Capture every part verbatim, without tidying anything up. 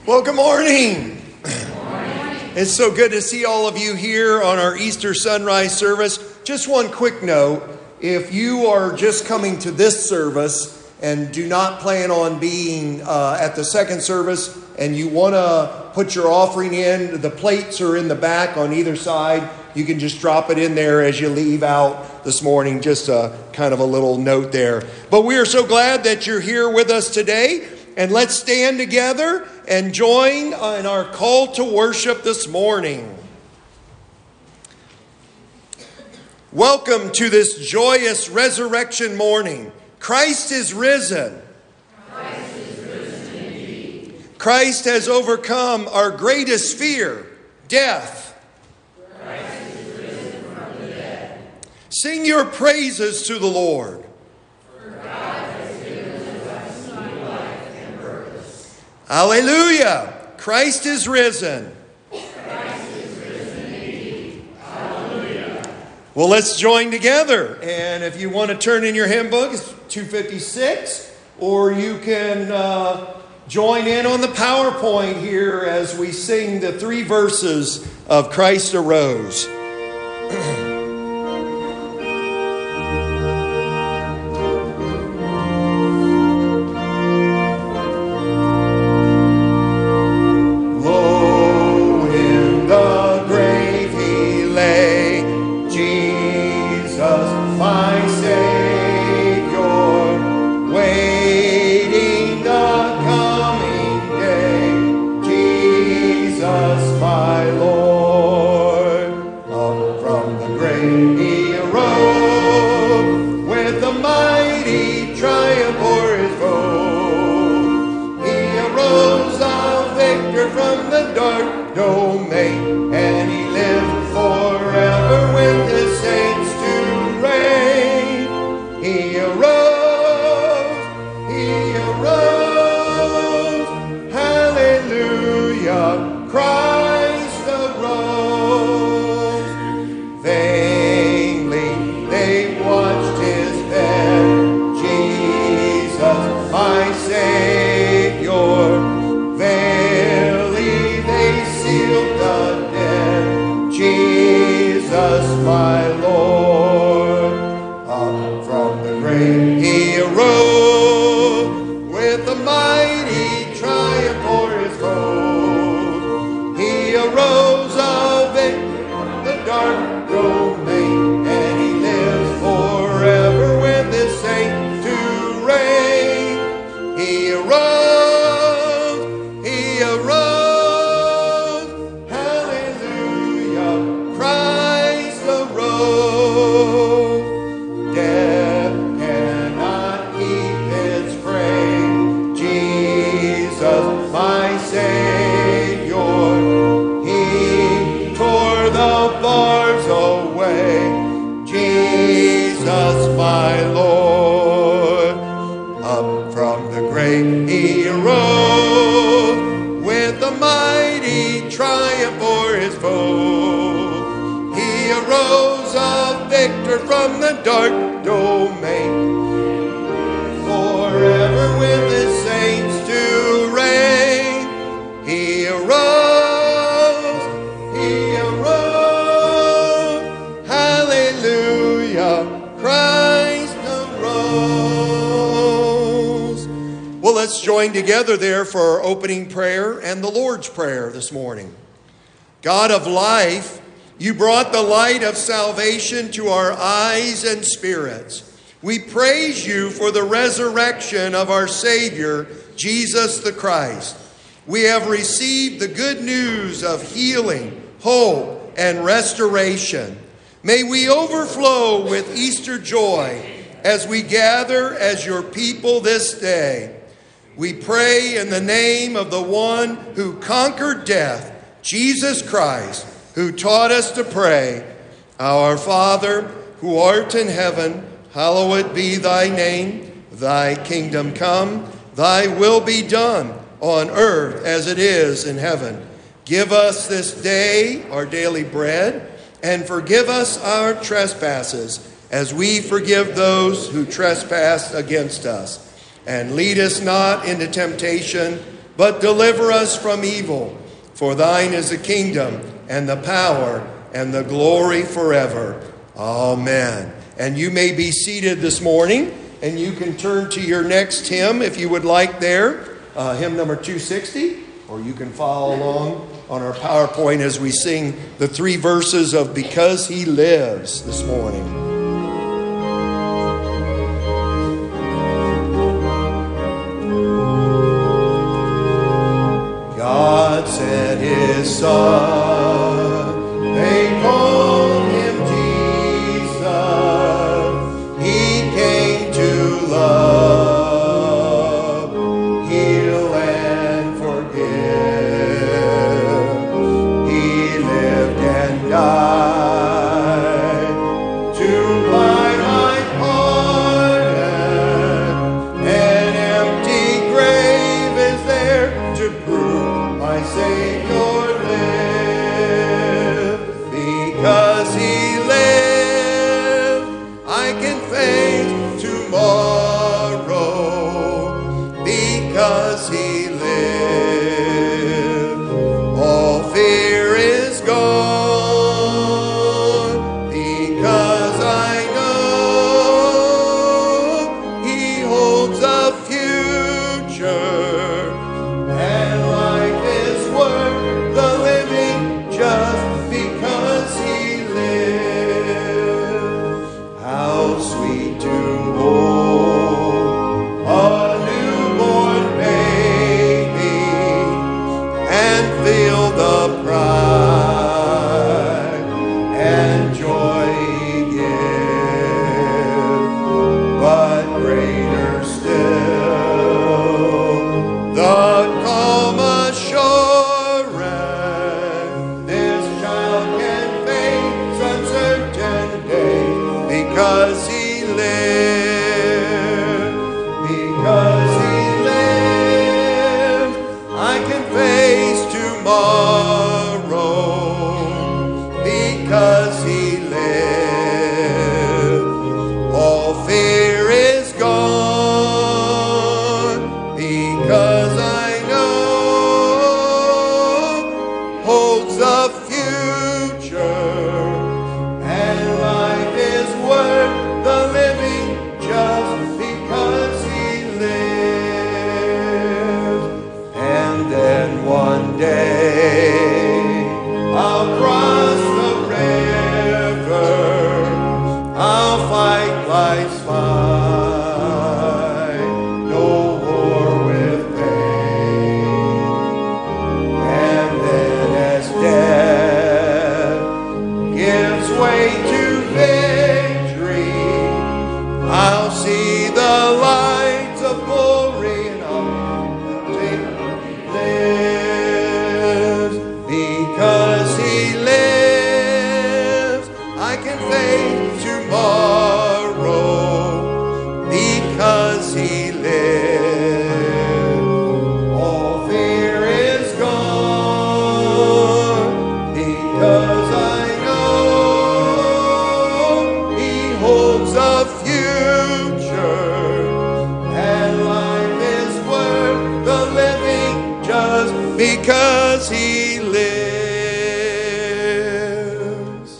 Well, good morning. Good morning. It's so good to see all of you here on our Easter sunrise service. Just one quick note. If you are just coming to this service and do not plan on being uh, at the second service and you want to put your offering in, the plates are in the back on either side. You can just drop it in there as you leave out this morning. Just a kind of a little note there. But we are so glad that you're here with us today. And let's stand together and join in our call to worship this morning. Welcome to this joyous resurrection morning. Christ is risen. Christ is risen indeed. Christ has overcome our greatest fear, death. Christ is risen from the dead. Sing your praises to the Lord. For God has given to us new life and purpose. Hallelujah! Christ is risen. Christ is risen indeed. Hallelujah. Well, let's join together. And if you want to turn in your hymn book, it's two fifty-six, or you can uh, join in on the PowerPoint here as we sing the three verses of Christ Arose. Together there for our opening prayer and the Lord's Prayer this morning. God of life, you brought the light of salvation to our eyes and spirits. We praise you for the resurrection of our Savior, Jesus the Christ. We have received the good news of healing, hope, and restoration. May we overflow with Easter joy as we gather as your people this day. We pray in the name of the one who conquered death, Jesus Christ, who taught us to pray, Our Father, who art in heaven, hallowed be thy name. Thy kingdom come, thy will be done on earth as it is in heaven. Give us this day our daily bread, and forgive us our trespasses, as we forgive those who trespass against us. And lead us not into temptation, but deliver us from evil. For thine is the kingdom and the power and the glory forever. Amen. And you may be seated this morning, and you can turn to your next hymn if you would like there, uh, hymn number two sixty, or you can follow along on our PowerPoint as we sing the three verses of Because He Lives this morning. God sent His Son, they called Him Jesus. He came to love, heal, and forgive. He lived and died to buy my pardon. An empty grave is there to prove my Savior lives. Because He lives, I can face tomorrow. Because He lives, all fear is gone. Because I know He holds a future, and life is worth the living just because He lives. How sweet to hold a newborn baby and feel the pride and joy He gives. But greater still, the calm assurance this child can face uncertain days. Because He lives, because He lives, I can face tomorrow. Because He lives, all fear is gone. Because I know holds the future, and life is worth the living just because He lives. And then one day I'll cross the river, I'll fight life's fight, no war with pain. And then as death gives way to victory, I'll see the lights of glory, and I'll take lives. Because He lives, I can face tomorrow. Because He lives, all fear is gone. Because I know He holds a future, and life is worth the living just because He lives.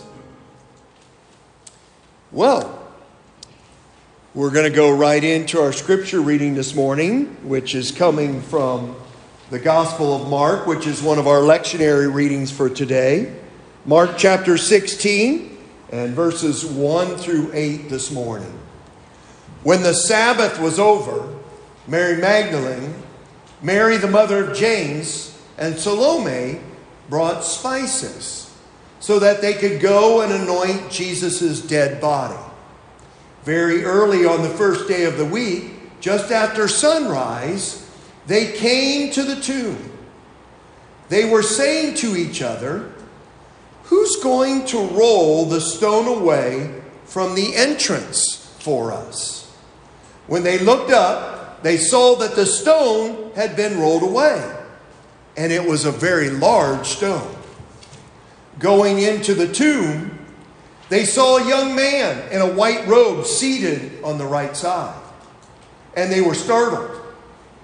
Well, we're going to go right into our scripture reading this morning, which is coming from the Gospel of Mark, which is one of our lectionary readings for today. Mark chapter sixteen and verses one through eight this morning. When the Sabbath was over, Mary Magdalene, Mary the mother of James, and Salome brought spices so that they could go and anoint Jesus' dead body. Very early on the first day of the week, just after sunrise, they came to the tomb. They were saying to each other, "Who's going to roll the stone away from the entrance for us?" When they looked up, they saw that the stone had been rolled away, and it was a very large stone. Going into the tomb, they saw a young man in a white robe seated on the right side, and they were startled.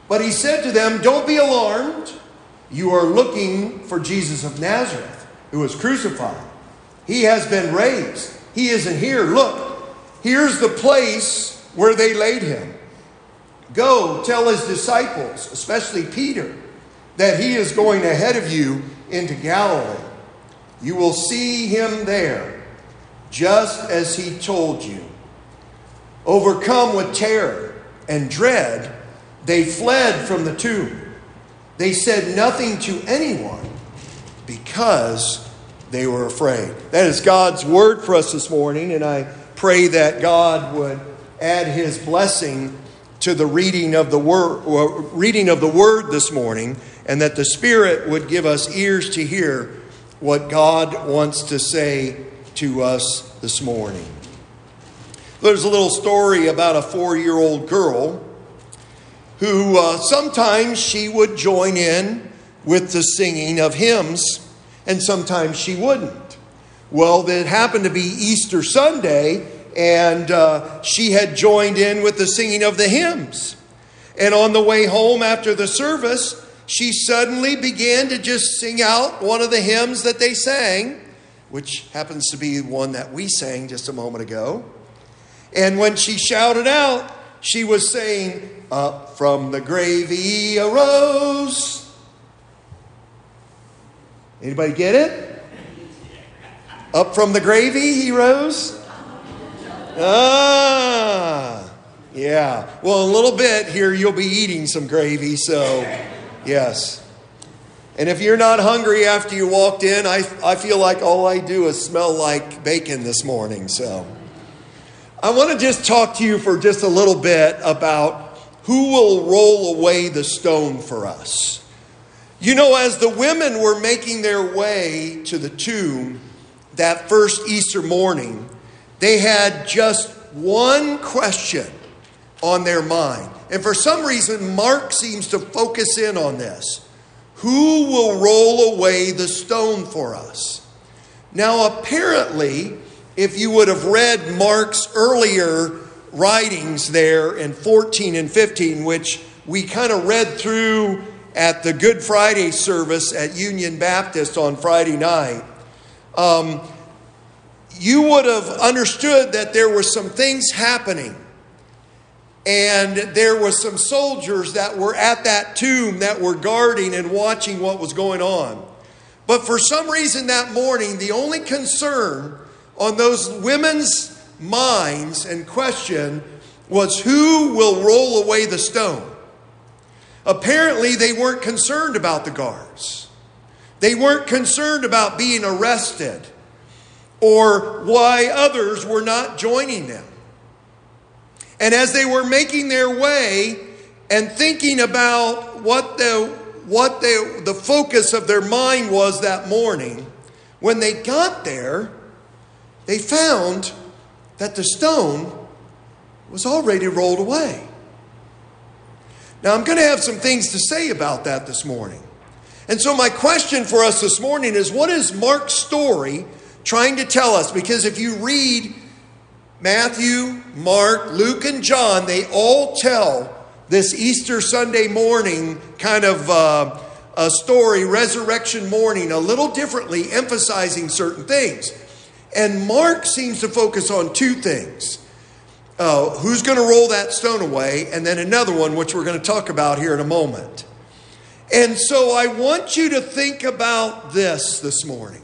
But he said to them, "Don't be alarmed. You are looking for Jesus of Nazareth, who was crucified. He has been raised. He isn't here. Look, here's the place where they laid him. Go tell his disciples, especially Peter, that he is going ahead of you into Galilee. You will see him there, just as he told you." Overcome with terror and dread, they fled from the tomb. They said nothing to anyone because they were afraid. That is God's word for us this morning, and I pray that God would add his blessing to the reading of the word, or reading of the word this morning, and that the Spirit would give us ears to hear what God wants to say to us this morning. There's a little story about a four-year-old girl who uh, sometimes she would join in with the singing of hymns, and sometimes she wouldn't. Well, it happened to be Easter Sunday, and uh, she had joined in with the singing of the hymns. And on the way home after the service, she suddenly began to just sing out one of the hymns that they sang, which happens to be one that we sang just a moment ago. And when she shouted out, she was saying, "Up from the grave he arose." Anybody get it? Up from the gravy he rose? Ah, yeah. Well, in a little bit here you'll be eating some gravy, so yes. And if you're not hungry after you walked in, I, I feel like all I do is smell like bacon this morning, so. I want to just talk to you for just a little bit about who will roll away the stone for us. You know, as the women were making their way to the tomb that first Easter morning, they had just one question on their mind. And for some reason, Mark seems to focus in on this. Who will roll away the stone for us? Now, apparently, if you would have read Mark's earlier writings there in fourteen and fifteen, which we kind of read through at the Good Friday service at Union Baptist on Friday night, um, you would have understood that there were some things happening. And there were some soldiers that were at that tomb that were guarding and watching what was going on. But for some reason that morning, the only concern on those women's minds and question was who will roll away the stone. Apparently, they weren't concerned about the guards. They weren't concerned about being arrested or why others were not joining them. And as they were making their way and thinking about what the what the, the focus of their mind was that morning, when they got there, they found that the stone was already rolled away. Now, I'm going to have some things to say about that this morning. And so my question for us this morning is, what is Mark's story trying to tell us? Because if you read Matthew, Mark, Luke, and John, they all tell this Easter Sunday morning kind of uh, a story, resurrection morning, a little differently, emphasizing certain things. And Mark seems to focus on two things. Uh, who's going to roll that stone away? And then another one, which we're going to talk about here in a moment. And so I want you to think about this this morning.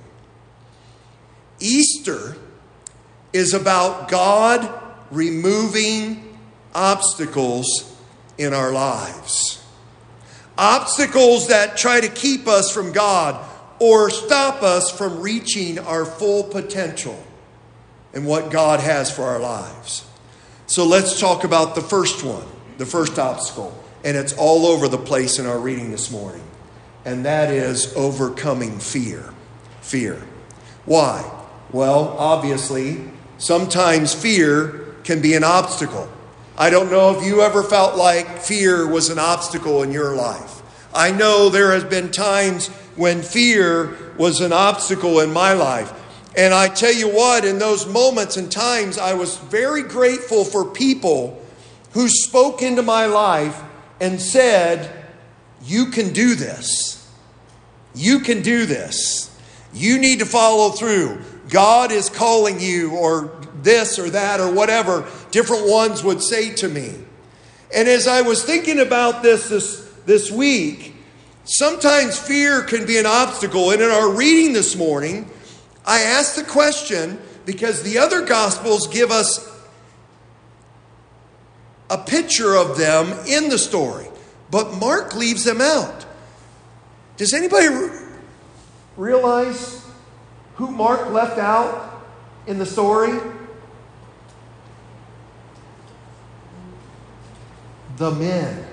Easter is about God removing obstacles in our lives. Obstacles that try to keep us from God or stop us from reaching our full potential and what God has for our lives. So let's talk about the first one, the first obstacle. And it's all over the place in our reading this morning. And that is overcoming fear. Fear. Why? Well, obviously, sometimes fear can be an obstacle. I don't know if you ever felt like fear was an obstacle in your life. I know there has been times when fear was an obstacle in my life. And I tell you what, in those moments and times, I was very grateful for people who spoke into my life and said, you can do this. You can do this. You need to follow through. God is calling you, or this or that or whatever different ones would say to me. And as I was thinking about this this, this week, sometimes fear can be an obstacle. And in our reading this morning, I asked the question because the other Gospels give us a picture of them in the story, but Mark leaves them out. Does anybody re- realize who Mark left out in the story? The men.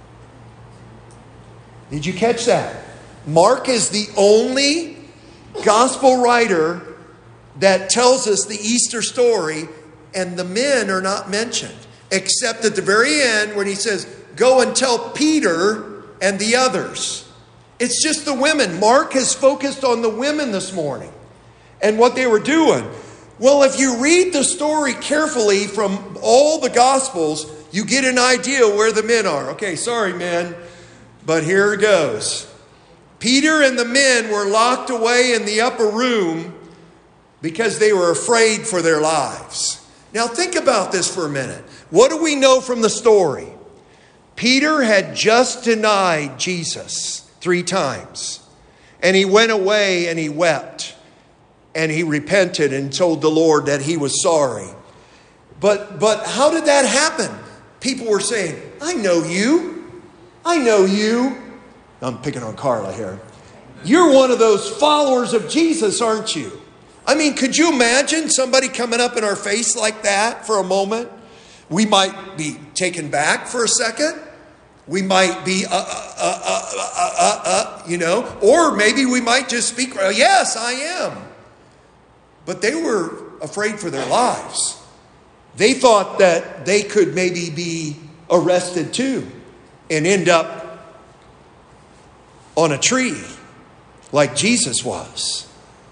Did you catch that? Mark is the only gospel writer that tells us the Easter story, and the men are not mentioned, except at the very end when he says, go and tell Peter and the others. It's just the women. Mark has focused on the women this morning and what they were doing. Well, if you read the story carefully from all the Gospels, you get an idea where the men are. Okay, sorry, men, but here it goes. Peter and the men were locked away in the upper room because they were afraid for their lives. Now think about this for a minute. What do we know from the story? Peter had just denied Jesus three times. And he went away and he wept. And he repented and told the Lord that he was sorry. But, but how did that happen? People were saying, I know you. I know you. I'm picking on Carla here. You're one of those followers of Jesus, aren't you? I mean, could you imagine somebody coming up in our face like that for a moment? We might be taken back for a second. We might be, uh, uh, uh, uh, uh, uh, you know, or maybe we might just speak, yes, I am. But they were afraid for their lives. They thought that they could maybe be arrested too and end up on a tree like Jesus was.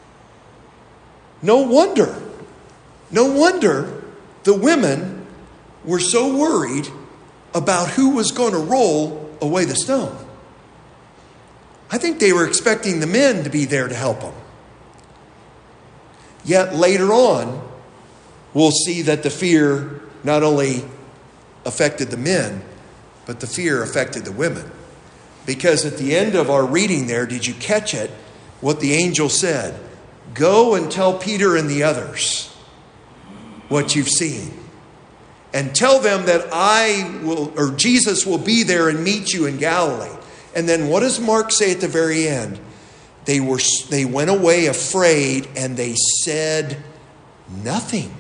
No wonder, no wonder the women were so worried about who was going to roll away the stone. I think they were expecting the men to be there to help them. Yet later on, we'll see that the fear not only affected the men, but the fear affected the women. Because at the end of our reading there, did you catch it? What the angel said, go and tell Peter and the others what you've seen. And tell them that I will, or Jesus will be there and meet you in Galilee. And then what does Mark say at the very end? They were, they went away afraid and they said nothing.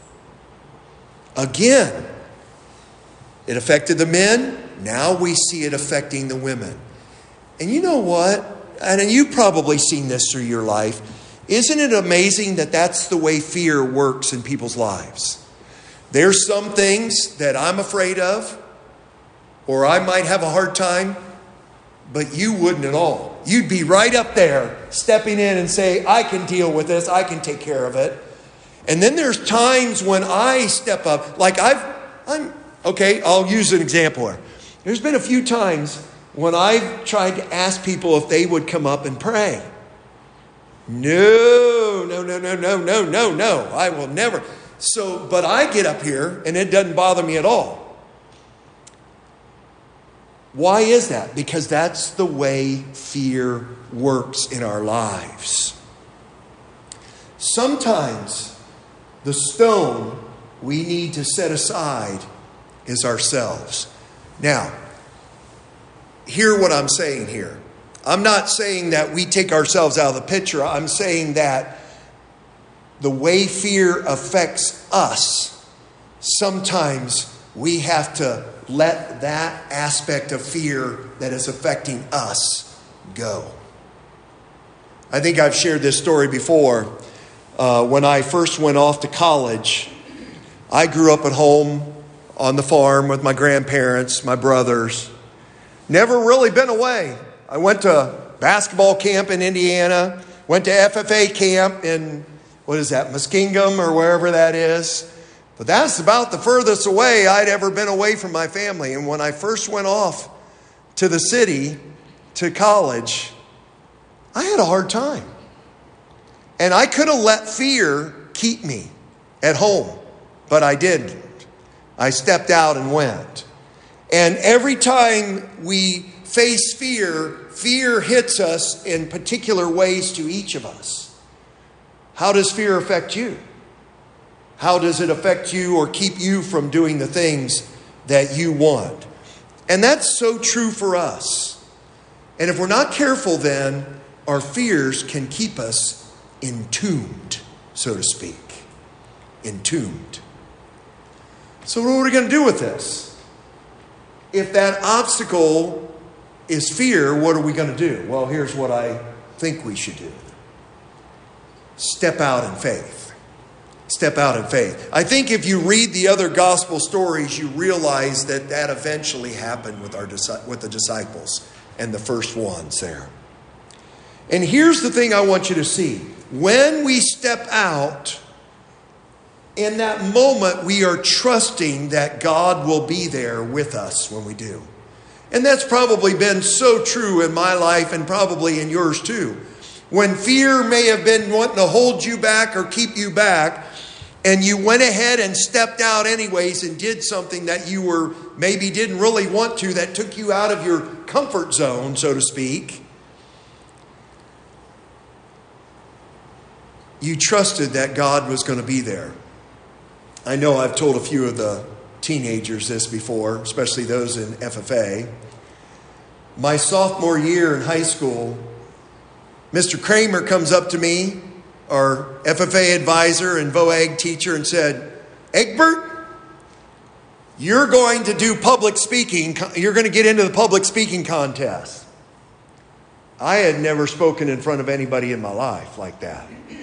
Again, it affected the men. Now we see it affecting the women. And you know what? And you've probably seen this through your life. Isn't it amazing that that's the way fear works in people's lives? There's some things that I'm afraid of, or I might have a hard time, but you wouldn't at all. You'd be right up there, stepping in and say, I can deal with this, I can take care of it. And then there's times when I step up, like I've, I'm, okay, I'll use an example here. There's been a few times when I've tried to ask people if they would come up and pray. No, no, no, no, no, no, no, no. I will never. So, but I get up here and it doesn't bother me at all. Why is that? Because that's the way fear works in our lives. Sometimes the stone we need to set aside is ourselves. Now, hear what I'm saying here. I'm not saying that we take ourselves out of the picture. I'm saying that the way fear affects us, sometimes we have to let that aspect of fear that is affecting us go. I think I've shared this story before. Uh, when I first went off to college, I grew up at home on the farm with my grandparents, my brothers. Never really been away. I went to basketball camp in Indiana, went to F F A camp in, what is that, Muskingum or wherever that is. But that's about the furthest away I'd ever been away from my family. And when I first went off to the city, to college, I had a hard time. And I could have let fear keep me at home, but I didn't. I stepped out and went. And every time we face fear, fear hits us in particular ways to each of us. How does fear affect you? How does it affect you or keep you from doing the things that you want? And that's so true for us. And if we're not careful, then our fears can keep us entombed, so to speak. Entombed. So what are we going to do with this? If that obstacle is fear, what are we going to do? Well, here's what I think we should do. Step out in faith. Step out in faith. I think if you read the other gospel stories, you realize that that eventually happened with our with the disciples and the first ones there. And here's the thing I want you to see. When we step out, in that moment, we are trusting that God will be there with us when we do. And that's probably been so true in my life and probably in yours too. When fear may have been wanting to hold you back or keep you back, and you went ahead and stepped out anyways and did something that you were maybe didn't really want to, that took you out of your comfort zone, so to speak. You trusted that God was going to be there. I know I've told a few of the teenagers this before, especially those in F F A. My sophomore year in high school, Mister Kramer comes up to me, our F F A advisor and V O A G teacher, and said, "Egbert, you're going to do public speaking. You're going to get into the public speaking contest." I had never spoken in front of anybody in my life like that.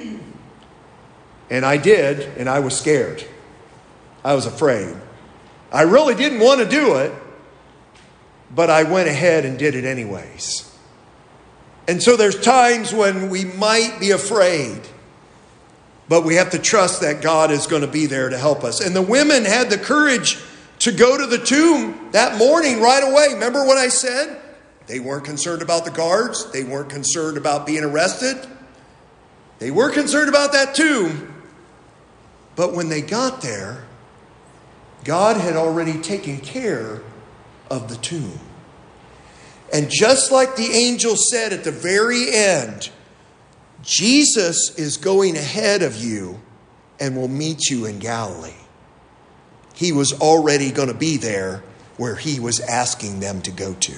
And I did, and I was scared. I was afraid. I really didn't want to do it, but I went ahead and did it anyways. And so there's times when we might be afraid, but we have to trust that God is going to be there to help us. And the women had the courage to go to the tomb that morning right away. Remember what I said? They weren't concerned about the guards. They weren't concerned about being arrested. They were concerned about that tomb. But when they got there, God had already taken care of the tomb. And just like the angel said at the very end, Jesus is going ahead of you and will meet you in Galilee. He was already going to be there where he was asking them to go to.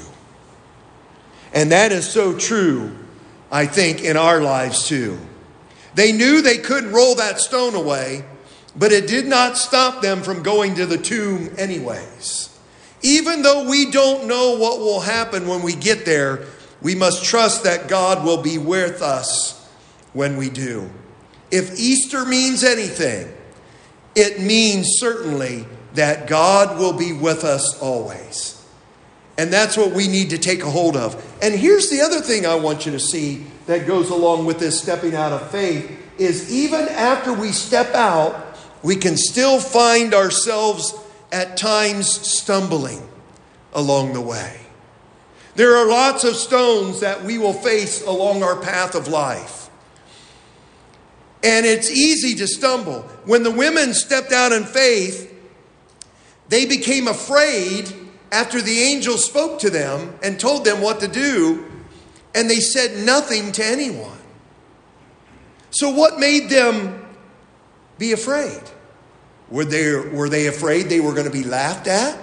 And that is so true, I think, in our lives too. They knew they couldn't roll that stone away, but it did not stop them from going to the tomb anyways. Even though we don't know what will happen when we get there, we must trust that God will be with us when we do. If Easter means anything, it means certainly that God will be with us always. And that's what we need to take a hold of. And here's the other thing I want you to see that goes along with this stepping out of faith, is even after we step out, we can still find ourselves at times stumbling along the way. There are lots of stones that we will face along our path of life. And it's easy to stumble. When the women stepped out in faith, they became afraid after the angel spoke to them and told them what to do, and they said nothing to anyone. So what made them be afraid? Were they, were they afraid they were going to be laughed at?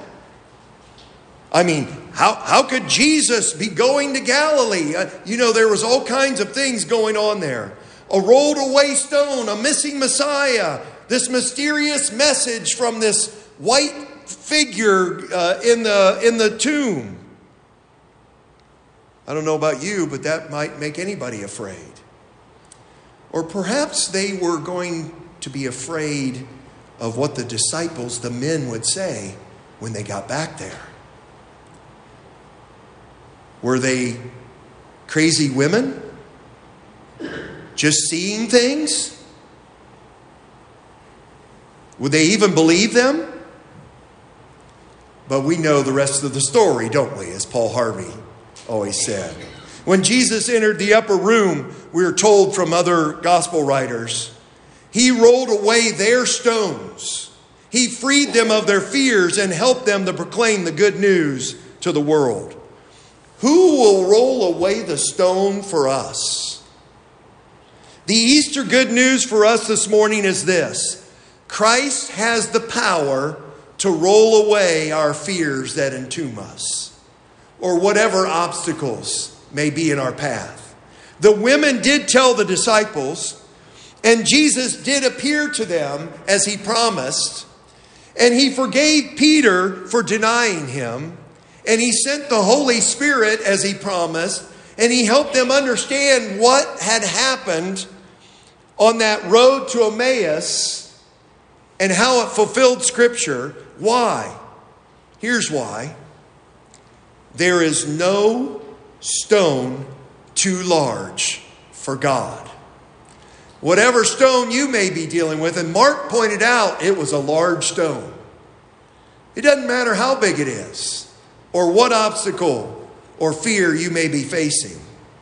I mean, how, how could Jesus be going to Galilee? Uh, you know, there was all kinds of things going on there. A rolled away stone, a missing Messiah, this mysterious message from this white figure uh, in the in the tomb. I don't know about you, but that might make anybody afraid. Or perhaps they were going to be afraid of what the disciples, the men, would say when they got back there. Were they crazy women? Just seeing things? Would they even believe them? But we know the rest of the story, don't we? As Paul Harvey always said. When Jesus entered the upper room, we are told from other gospel writers, he rolled away their stones. He freed them of their fears and helped them to proclaim the good news to the world. Who will roll away the stone for us? The Easter good news for us this morning is this. Christ has the power to roll away our fears that entomb us, or whatever obstacles may be in our path. The women did tell the disciples, and Jesus did appear to them as he promised, and he forgave Peter for denying him, and he sent the Holy Spirit as he promised, and he helped them understand what had happened on that road to Emmaus and how it fulfilled Scripture. Why? Here's why. There is no stone too large for God. Whatever stone you may be dealing with, and Mark pointed out it was a large stone. It doesn't matter how big it is, or what obstacle or fear you may be facing.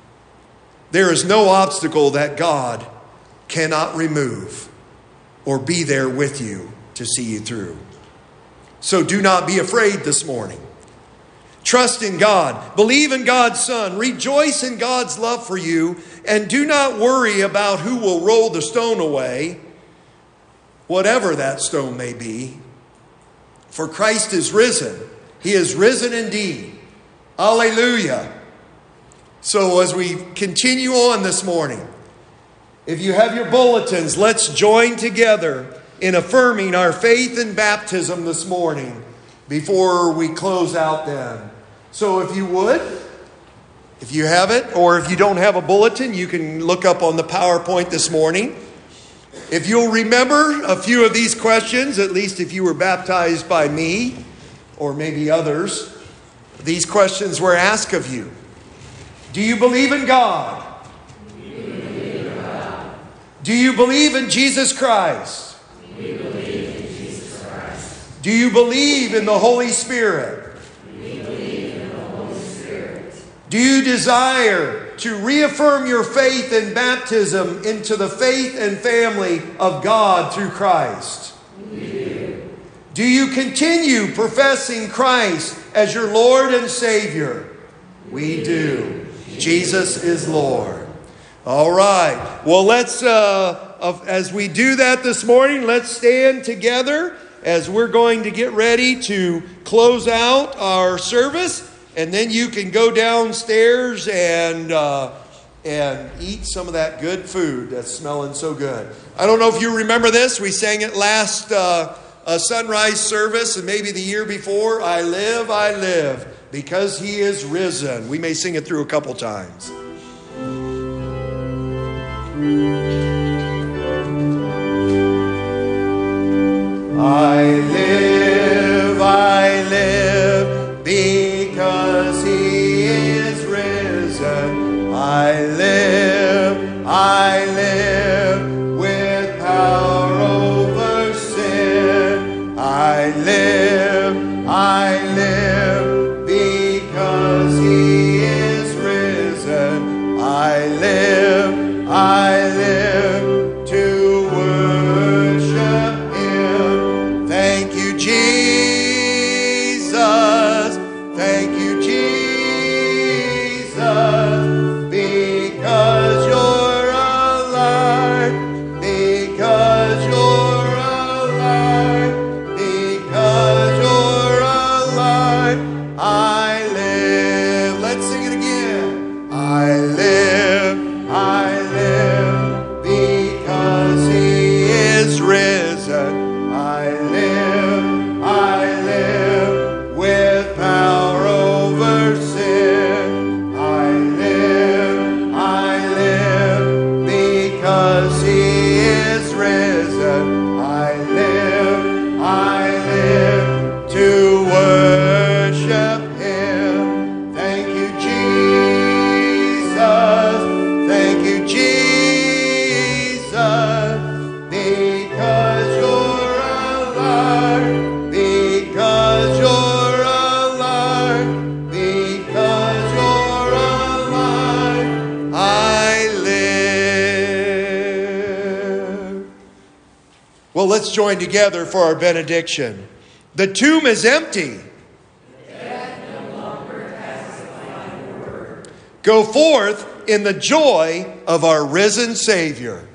There is no obstacle that God cannot remove or be there with you to see you through. So do not be afraid this morning. Trust in God. Believe in God's Son. Rejoice in God's love for you. And do not worry about who will roll the stone away, whatever that stone may be. For Christ is risen. He is risen indeed. Alleluia. So as we continue on this morning, if you have your bulletins, let's join together in affirming our faith in baptism this morning before we close out then. So if you would, if you have it, or if you don't have a bulletin, you can look up on the PowerPoint this morning. If you'll remember a few of these questions, at least if you were baptized by me or maybe others, these questions were asked of you. Do you believe in God? We believe in God. Do you believe in Jesus Christ? We believe in Jesus Christ. Do you believe in the Holy Spirit? We believe in the Holy Spirit. Do you desire to reaffirm your faith in baptism into the faith and family of God through Christ? We do. Do you continue professing Christ as your Lord and Savior? We do. Jesus is Lord. All right. Well, let's, uh, as we do that this morning, let's stand together as we're going to get ready to close out our service. And then you can go downstairs and uh, and eat some of that good food that's smelling so good. I don't know if you remember this. We sang it last uh, uh, sunrise service and maybe the year before. I live, I live, because he is risen. We may sing it through a couple times. I live, I live, because he is risen. I live, I live, with power over sin. I live, I live, because he is risen. I live, I live, to worship him. Thank you, Jesus. Thank you, Jesus, because you're alive, because you're alive, because you're alive. I live. Let's sing it again. I live, I live, Well, let's join together for our benediction. The tomb is empty. Death no longer has the final word. Go forth in the joy of our risen Savior.